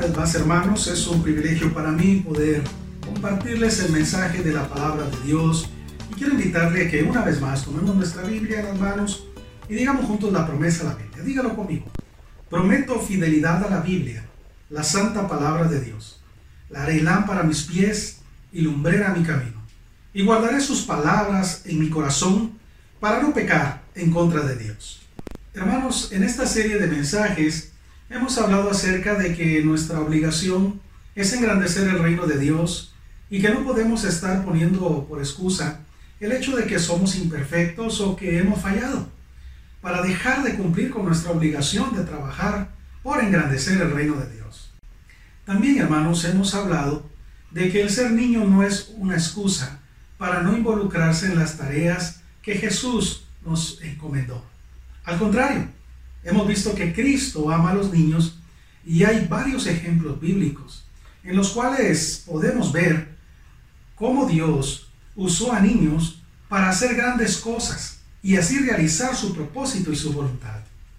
vez más, hermanos, es un privilegio para mí poder compartirles el mensaje de la palabra de Dios. Y quiero invitarle a que una vez más tomemos nuestra Biblia en las manos y digamos juntos la promesa a la Biblia. Dígalo conmigo. Prometo fidelidad a la Biblia, la santa palabra de Dios. La haré lámpara a mis pies y lumbrera a mi camino. Y guardaré sus palabras en mi corazón para no pecar en contra de Dios. Hermanos, en esta serie de mensajes hemos hablado acerca de que nuestra obligación es engrandecer el reino de Dios y que no podemos estar poniendo por excusa el hecho de que somos imperfectos o que hemos fallado para dejar de cumplir con nuestra obligación de trabajar por engrandecer el reino de Dios. También, hermanos, hemos hablado de que el ser niño no es una excusa para no involucrarse en las tareas que Jesús nos encomendó. Al contrario, hemos visto que Cristo ama a los niños y hay varios ejemplos bíblicos en los cuales podemos ver cómo Dios usó a niños para hacer grandes cosas y así realizar su propósito y su voluntad.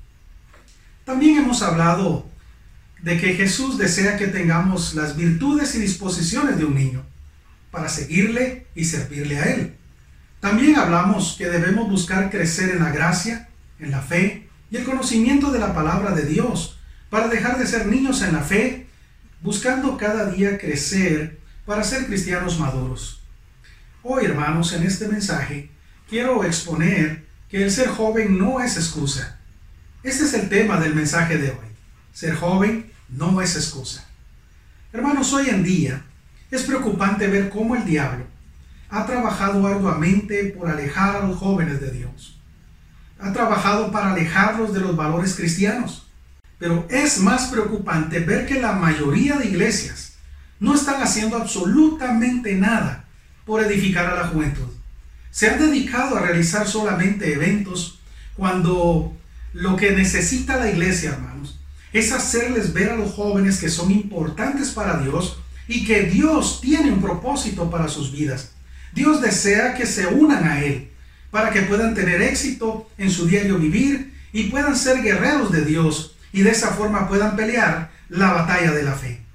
También hemos hablado de que Jesús desea que tengamos las virtudes y disposiciones de un niño para seguirle y servirle a Él. También hablamos que debemos buscar crecer en la gracia, en la fe y el conocimiento de la palabra de Dios para dejar de ser niños en la fe, buscando cada día crecer para ser cristianos maduros. Hoy, hermanos, en este mensaje quiero exponer que el ser joven no es excusa. Este es el tema del mensaje de hoy. Ser joven no es excusa. Hermanos, hoy en día es preocupante ver cómo el diablo ha trabajado arduamente por alejar a los jóvenes de Dios. Ha trabajado para alejarlos de los valores cristianos. Pero es más preocupante ver que la mayoría de iglesias no están haciendo absolutamente nada por edificar a la juventud. Se han dedicado a realizar solamente eventos cuando lo que necesita la iglesia, hermanos, es hacerles ver a los jóvenes que son importantes para Dios y que Dios tiene un propósito para sus vidas. Dios desea que se unan a Él para que puedan tener éxito en su diario vivir y puedan ser guerreros de Dios y de esa forma puedan pelear la batalla de la fe.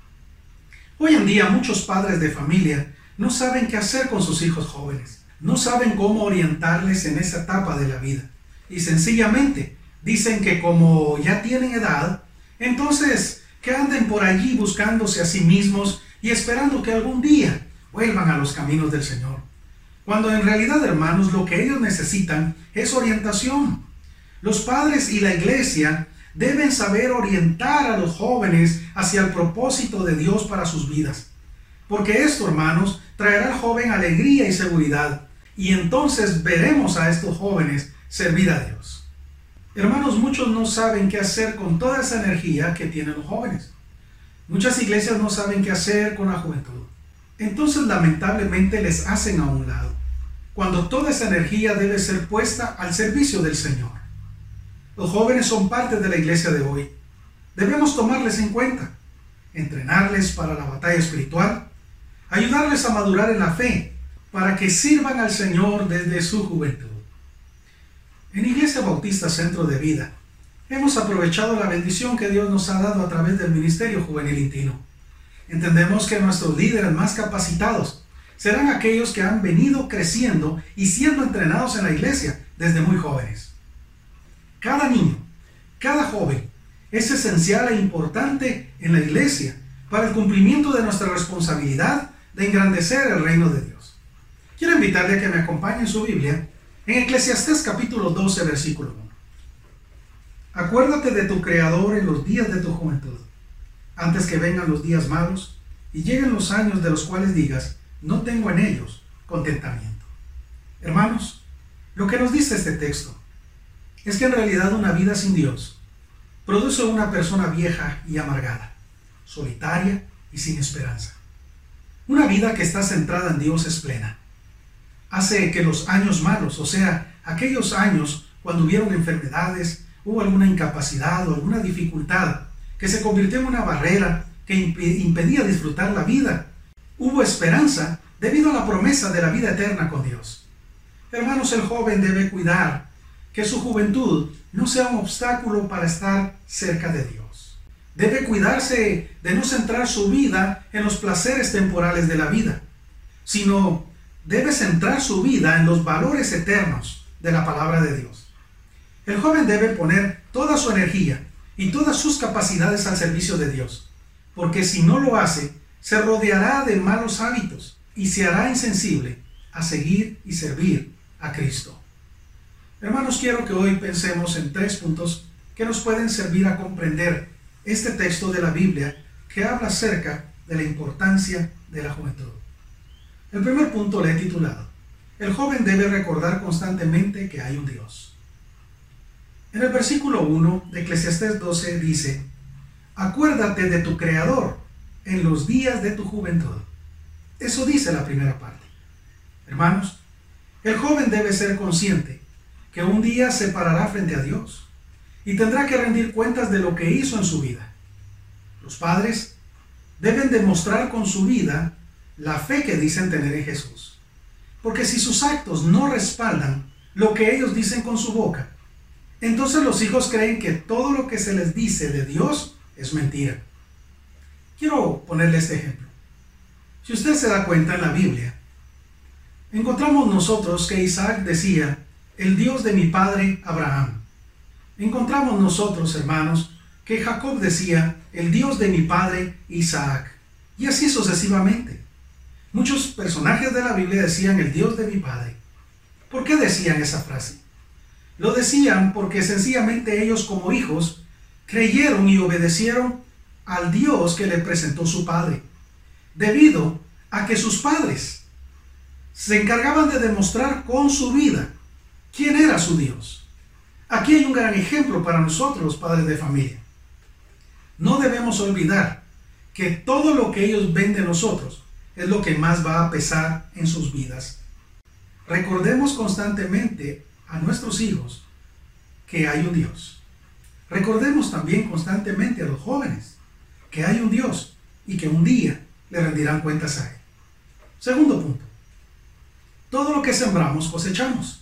Hoy en día muchos padres de familia no saben qué hacer con sus hijos jóvenes, no saben cómo orientarles en esa etapa de la vida y sencillamente dicen que como ya tienen edad, entonces que anden por allí buscándose a sí mismos y esperando que algún día vuelvan a los caminos del Señor. Cuando en realidad, hermanos, lo que ellos necesitan es orientación. Los padres y la iglesia deben saber orientar a los jóvenes hacia el propósito de Dios para sus vidas. Porque esto, hermanos, traerá al joven alegría y seguridad. Y entonces veremos a estos jóvenes servir a Dios. Hermanos, muchos no saben qué hacer con toda esa energía que tienen los jóvenes. Muchas iglesias no saben qué hacer con la juventud. Entonces, lamentablemente, les hacen a un lado, cuando toda esa energía debe ser puesta al servicio del Señor. Los jóvenes son parte de la iglesia de hoy. Debemos tomarles en cuenta, entrenarles para la batalla espiritual, ayudarles a madurar en la fe, para que sirvan al Señor desde su juventud. En Iglesia Bautista Centro de Vida, hemos aprovechado la bendición que Dios nos ha dado a través del Ministerio Juvenil Intino. Entendemos que nuestros líderes más capacitados serán aquellos que han venido creciendo y siendo entrenados en la iglesia desde muy jóvenes. Cada niño, cada joven es esencial e importante en la iglesia para el cumplimiento de nuestra responsabilidad de engrandecer el reino de Dios. Quiero invitarle a que me acompañe en su Biblia en Eclesiastés capítulo 12, versículo 1. Acuérdate de tu Creador en los días de tu juventud, antes que vengan los días malos y lleguen los años de los cuales digas, no tengo en ellos contentamiento. Hermanos, lo que nos dice este texto es que en realidad una vida sin Dios produce una persona vieja y amargada, solitaria y sin esperanza. Una vida que está centrada en Dios es plena. Hace que los años malos, o sea, aquellos años cuando hubieron enfermedades, hubo alguna incapacidad o alguna dificultad que se convirtió en una barrera que impedía disfrutar la vida, hubo esperanza debido a la promesa de la vida eterna con Dios. Hermanos, el joven debe cuidar que su juventud no sea un obstáculo para estar cerca de Dios. Debe cuidarse de no centrar su vida en los placeres temporales de la vida, sino debe centrar su vida en los valores eternos de la palabra de Dios. El joven debe poner toda su energía y todas sus capacidades al servicio de Dios, porque si no lo hace, se rodeará de malos hábitos y se hará insensible a seguir y servir a Cristo. Hermanos, quiero que hoy pensemos en 3 puntos que nos pueden servir a comprender este texto de la Biblia que habla acerca de la importancia de la juventud. El primer punto le he titulado: el joven debe recordar constantemente que hay un Dios. En el versículo 1 de Eclesiastés 12 dice: acuérdate de tu Creador en los días de tu juventud. Eso dice la primera parte. Hermanos, el joven debe ser consciente que un día se parará frente a Dios y tendrá que rendir cuentas de lo que hizo en su vida. Los padres deben demostrar con su vida la fe que dicen tener en Jesús, porque si sus actos no respaldan lo que ellos dicen con su boca, entonces los hijos creen que todo lo que se les dice de Dios es mentira. Quiero ponerle este ejemplo. Si usted se da cuenta en la Biblia, encontramos nosotros que Isaac decía: el Dios de mi padre Abraham. Encontramos nosotros, hermanos, que Jacob decía: el Dios de mi padre Isaac. Y así sucesivamente. Muchos personajes de la Biblia decían: el Dios de mi padre. ¿Por qué decían esa frase? Lo decían porque sencillamente ellos, como hijos, creyeron y obedecieron al Dios que le presentó su padre, debido a que sus padres se encargaban de demostrar con su vida quién era su Dios. Aquí hay un gran ejemplo para nosotros, los padres de familia. No debemos olvidar que todo lo que ellos ven de nosotros es lo que más va a pesar en sus vidas. Recordemos constantemente a nuestros hijos que hay un Dios. Recordemos también constantemente a los jóvenes que hay un Dios y que un día le rendirán cuentas a Él. Segundo punto: todo lo que sembramos cosechamos.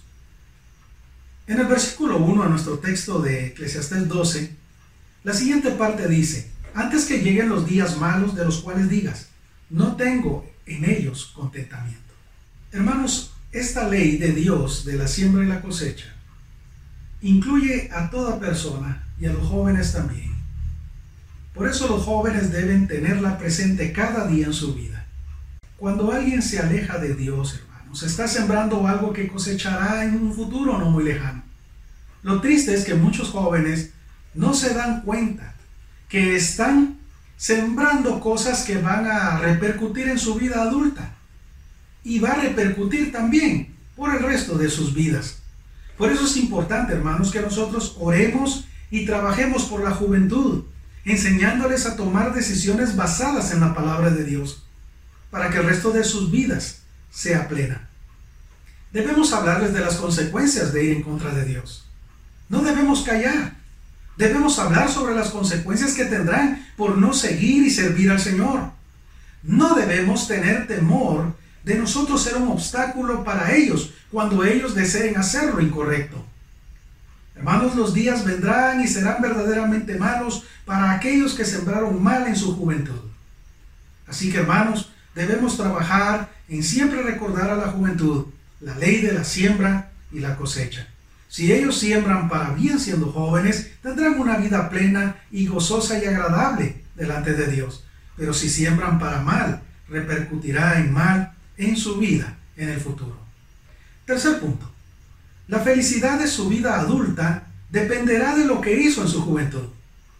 En el versículo 1 de nuestro texto de Eclesiastés 12, la siguiente parte dice: antes que lleguen los días malos de los cuales digas, no tengo en ellos contentamiento. Hermanos, esta ley de Dios de la siembra y la cosecha incluye a toda persona y a los jóvenes también. Por eso los jóvenes deben tenerla presente cada día en su vida. Cuando alguien se aleja de Dios, hermanos, está sembrando algo que cosechará en un futuro no muy lejano. Lo triste es que muchos jóvenes no se dan cuenta que están sembrando cosas que van a repercutir en su vida adulta y va a repercutir también por el resto de sus vidas. Por eso es importante, hermanos, que nosotros oremos y trabajemos por la juventud, enseñándoles a tomar decisiones basadas en la palabra de Dios, para que el resto de sus vidas sea plena. Debemos hablarles de las consecuencias de ir en contra de Dios. No debemos callar. Debemos hablar sobre las consecuencias que tendrán por no seguir y servir al Señor. No debemos tener temor de nosotros ser un obstáculo para ellos cuando ellos deseen hacer lo incorrecto. Hermanos, los días vendrán y serán verdaderamente malos para aquellos que sembraron mal en su juventud. Así que, hermanos, debemos trabajar en siempre recordar a la juventud la ley de la siembra y la cosecha. Si ellos siembran para bien siendo jóvenes, tendrán una vida plena y gozosa y agradable delante de Dios. Pero si siembran para mal, repercutirá en mal en su vida en el futuro. Tercer punto: la felicidad de su vida adulta dependerá de lo que hizo en su juventud.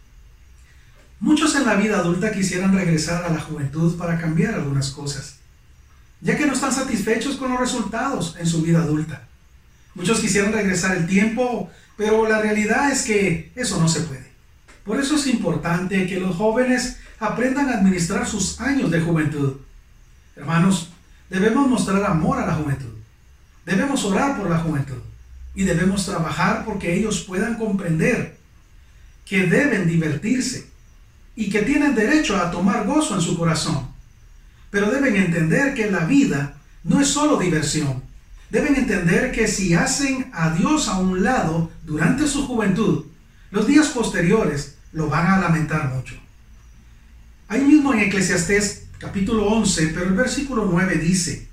Muchos en la vida adulta quisieran regresar a la juventud para cambiar algunas cosas, ya que no están satisfechos con los resultados en su vida adulta. Muchos quisieran regresar el tiempo, pero la realidad es que eso no se puede. Por eso es importante que los jóvenes aprendan a administrar sus años de juventud. Hermanos, debemos mostrar amor a la juventud. Debemos orar por la juventud. Y debemos trabajar porque ellos puedan comprender que deben divertirse y que tienen derecho a tomar gozo en su corazón. Pero deben entender que la vida no es solo diversión. Deben entender que si hacen a Dios a un lado durante su juventud, los días posteriores lo van a lamentar mucho. Ahí mismo en Eclesiastés capítulo 11, pero el versículo 9 dice: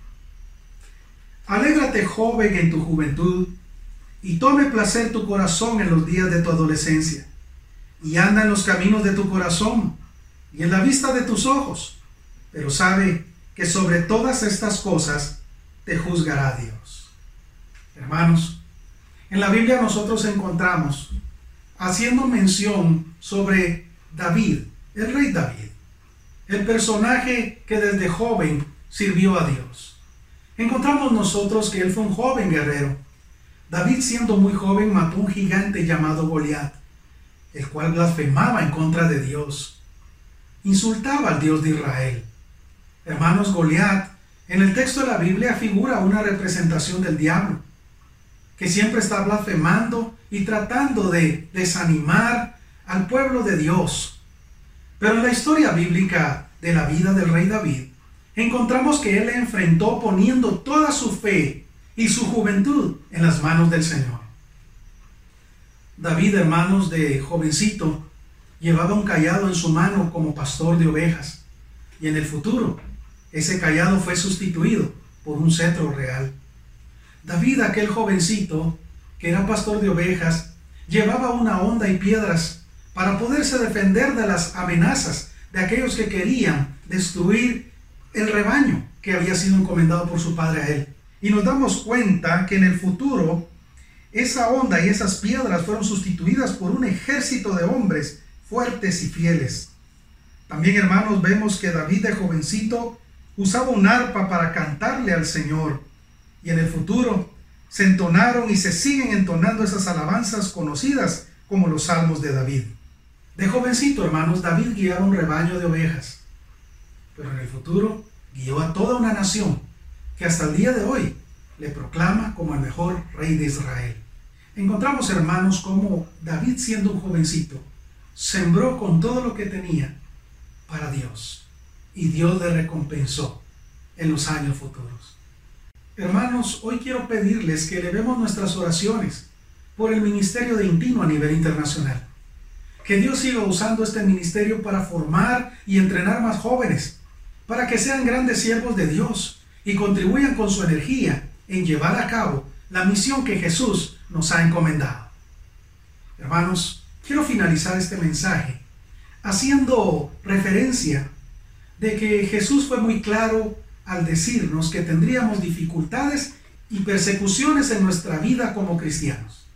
Alégrate, joven, en tu juventud, y tome placer tu corazón en los días de tu adolescencia, y anda en los caminos de tu corazón, y en la vista de tus ojos, pero sabe que sobre todas estas cosas te juzgará Dios. Hermanos, en la Biblia nosotros encontramos haciendo mención sobre David, el rey David, el personaje que desde joven sirvió a Dios. Encontramos nosotros que él fue un joven guerrero. David, siendo muy joven, mató un gigante llamado Goliat, el cual blasfemaba en contra de Dios, insultaba al Dios de Israel. Hermanos, Goliat en el texto de la Biblia figura una representación del diablo, que siempre está blasfemando y tratando de desanimar al pueblo de Dios. Pero en la historia bíblica de la vida del rey David, encontramos que él le enfrentó poniendo toda su fe y su juventud en las manos del Señor. David, hermanos, de jovencito, llevaba un cayado en su mano como pastor de ovejas, y en el futuro ese cayado fue sustituido por un cetro real. David, aquel jovencito que era pastor de ovejas, llevaba una honda y piedras para poderse defender de las amenazas de aquellos que querían destruir el rebaño que había sido encomendado por su padre a él. Y nos damos cuenta que en el futuro esa honda y esas piedras fueron sustituidas por un ejército de hombres fuertes y fieles. También, hermanos, vemos que David de jovencito usaba un arpa para cantarle al Señor, y en el futuro se entonaron y se siguen entonando esas alabanzas conocidas como los salmos de David. De jovencito, hermanos, David guiaba un rebaño de ovejas, pero en el futuro guió a toda una nación que hasta el día de hoy le proclama como el mejor rey de Israel. Encontramos, hermanos, cómo David, siendo un jovencito, sembró con todo lo que tenía para Dios, y Dios le recompensó en los años futuros. Hermanos, hoy quiero pedirles que elevemos nuestras oraciones por el ministerio de Intino a nivel internacional. Que Dios siga usando este ministerio para formar y entrenar más jóvenes, para que sean grandes siervos de Dios y contribuyan con su energía en llevar a cabo la misión que Jesús nos ha encomendado. Hermanos, quiero finalizar este mensaje haciendo referencia de que Jesús fue muy claro al decirnos que tendríamos dificultades y persecuciones en nuestra vida como cristianos.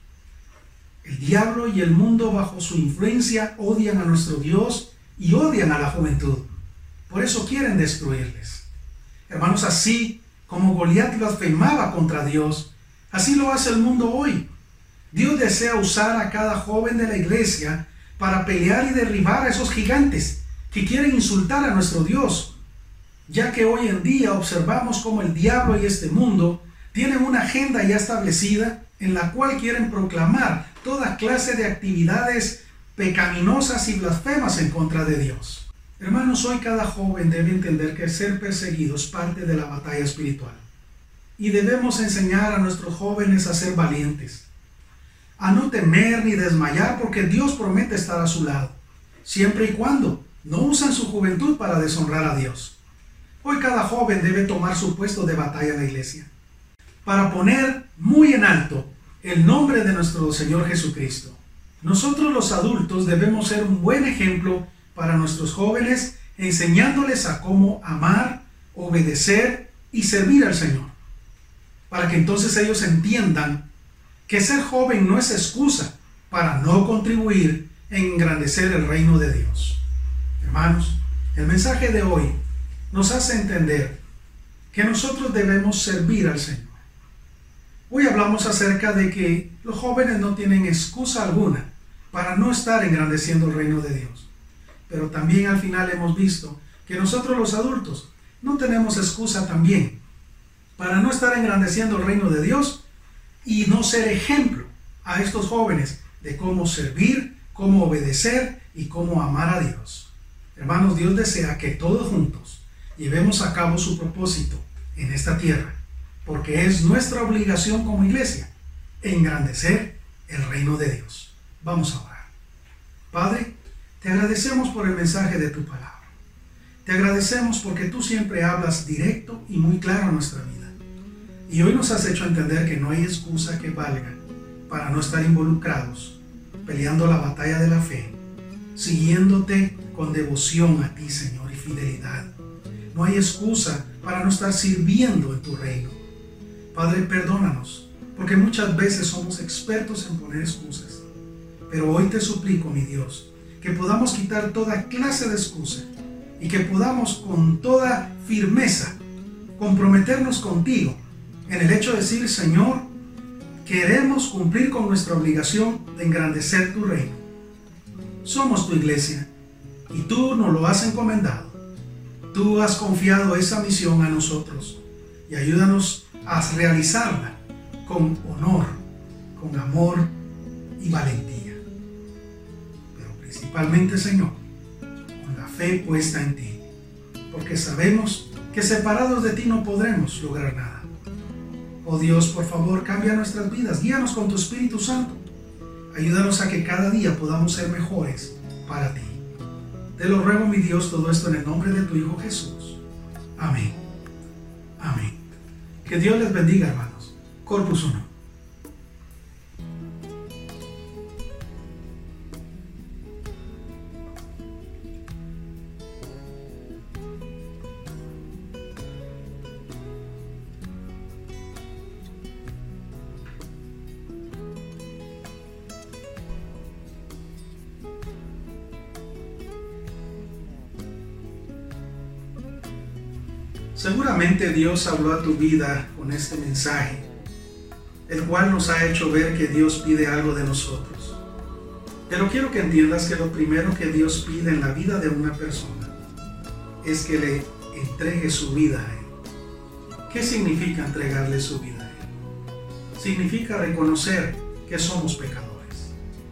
El diablo y el mundo, bajo su influencia, odian a nuestro Dios y odian a la juventud. Por eso quieren destruirles. Hermanos, así como Goliat blasfemaba contra Dios, así lo hace el mundo hoy. Dios desea usar a cada joven de la iglesia para pelear y derribar a esos gigantes que quieren insultar a nuestro Dios, ya que hoy en día observamos cómo el diablo y este mundo tienen una agenda ya establecida en la cual quieren proclamar toda clase de actividades pecaminosas y blasfemas en contra de Dios. Hermanos, hoy cada joven debe entender que ser perseguido es parte de la batalla espiritual, y debemos enseñar a nuestros jóvenes a ser valientes, a no temer ni desmayar, porque Dios promete estar a su lado, siempre y cuando no usen su juventud para deshonrar a Dios. Hoy cada joven debe tomar su puesto de batalla en la iglesia, para poner muy en alto el nombre de nuestro Señor Jesucristo. Nosotros los adultos debemos ser un buen ejemplo para nuestros jóvenes, enseñándoles a cómo amar, obedecer y servir al Señor, para que entonces ellos entiendan que ser joven no es excusa para no contribuir en engrandecer el reino de Dios. Hermanos, el mensaje de hoy nos hace entender que nosotros debemos servir al Señor. Hoy hablamos acerca de que los jóvenes no tienen excusa alguna para no estar engrandeciendo el reino de Dios. Pero también al final hemos visto que nosotros los adultos no tenemos excusa también para no estar engrandeciendo el reino de Dios y no ser ejemplo a estos jóvenes de cómo servir, cómo obedecer y cómo amar a Dios. Hermanos, Dios desea que todos juntos llevemos a cabo su propósito en esta tierra, porque es nuestra obligación como iglesia engrandecer el reino de Dios. Vamos a orar. Padre, te agradecemos por el mensaje de tu palabra. Te agradecemos porque tú siempre hablas directo y muy claro a nuestra vida. Y hoy nos has hecho entender que no hay excusa que valga para no estar involucrados, peleando la batalla de la fe, siguiéndote con devoción a ti, Señor, y fidelidad. No hay excusa para no estar sirviendo en tu reino. Padre, perdónanos, porque muchas veces somos expertos en poner excusas. Pero hoy te suplico, mi Dios, que podamos quitar toda clase de excusa y que podamos con toda firmeza comprometernos contigo en el hecho de decir: Señor, queremos cumplir con nuestra obligación de engrandecer tu reino. Somos tu iglesia y tú nos lo has encomendado. Tú has confiado esa misión a nosotros y ayúdanos a realizarla con honor, con amor y valentía. Pero principalmente, Señor, con la fe puesta en ti, porque sabemos que separados de ti no podremos lograr nada. Oh Dios, por favor, cambia nuestras vidas, guíanos con tu Espíritu Santo. Ayúdanos a que cada día podamos ser mejores para ti. Te lo ruego, mi Dios, todo esto en el nombre de tu Hijo Jesús. Amén. Amén. Que Dios les bendiga, hermanos. Corpus Uno. Seguramente Dios habló a tu vida con este mensaje, el cual nos ha hecho ver que Dios pide algo de nosotros. Pero quiero que entiendas que lo primero que Dios pide en la vida de una persona es que le entregue su vida a Él. ¿Qué significa entregarle su vida a Él? Significa reconocer que somos pecadores.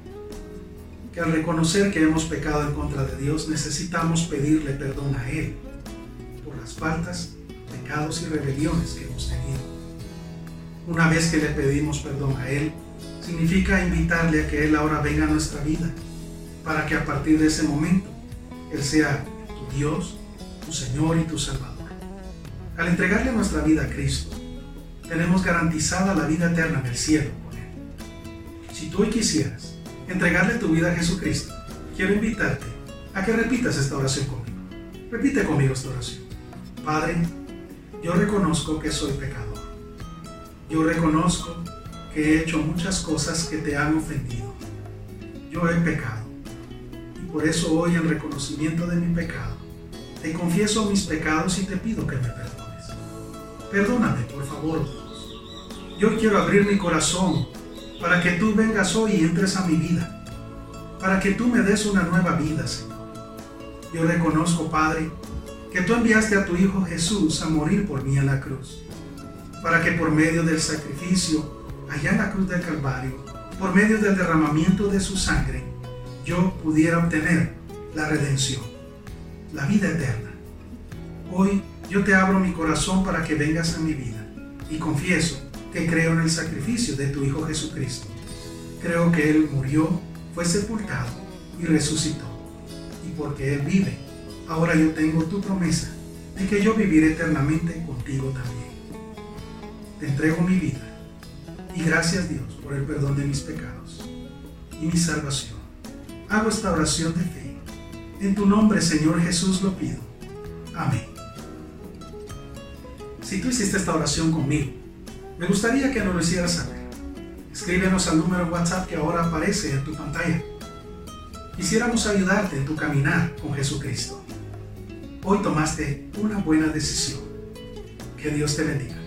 Que al reconocer que hemos pecado en contra de Dios, necesitamos pedirle perdón a Él por las faltas, pecados y rebeliones que hemos tenido. Una vez que le pedimos perdón a Él, significa invitarle a que Él ahora venga a nuestra vida, para que a partir de ese momento Él sea tu Dios, tu Señor y tu Salvador. Al entregarle nuestra vida a Cristo, tenemos garantizada la vida eterna en el cielo con Él. Si tú hoy quisieras entregarle tu vida a Jesucristo, quiero invitarte a que repitas esta oración conmigo. Repite conmigo esta oración. Padre, yo reconozco que soy pecador. Yo reconozco que he hecho muchas cosas que te han ofendido. Yo he pecado. Y por eso hoy, en reconocimiento de mi pecado, te confieso mis pecados y te pido que me perdones. Perdóname, por favor, Dios. Yo quiero abrir mi corazón para que tú vengas hoy y entres a mi vida, para que tú me des una nueva vida, Señor. Yo reconozco, Padre, que tú enviaste a tu Hijo Jesús a morir por mí en la cruz, para que por medio del sacrificio allá en la cruz del Calvario, por medio del derramamiento de su sangre, yo pudiera obtener la redención, la vida eterna. Hoy yo te abro mi corazón para que vengas a mi vida y confieso que creo en el sacrificio de tu Hijo Jesucristo. Creo que Él murió, fue sepultado y resucitó. Y porque Él vive, ahora yo tengo tu promesa de que yo viviré eternamente contigo también. Te entrego mi vida y gracias, Dios, por el perdón de mis pecados y mi salvación. Hago esta oración de fe. En tu nombre, Señor Jesús, lo pido. Amén. Si tú hiciste esta oración conmigo, me gustaría que nos lo hicieras saber. Escríbenos al número WhatsApp que ahora aparece en tu pantalla. Quisiéramos ayudarte en tu caminar con Jesucristo. Hoy tomaste una buena decisión. Que Dios te bendiga.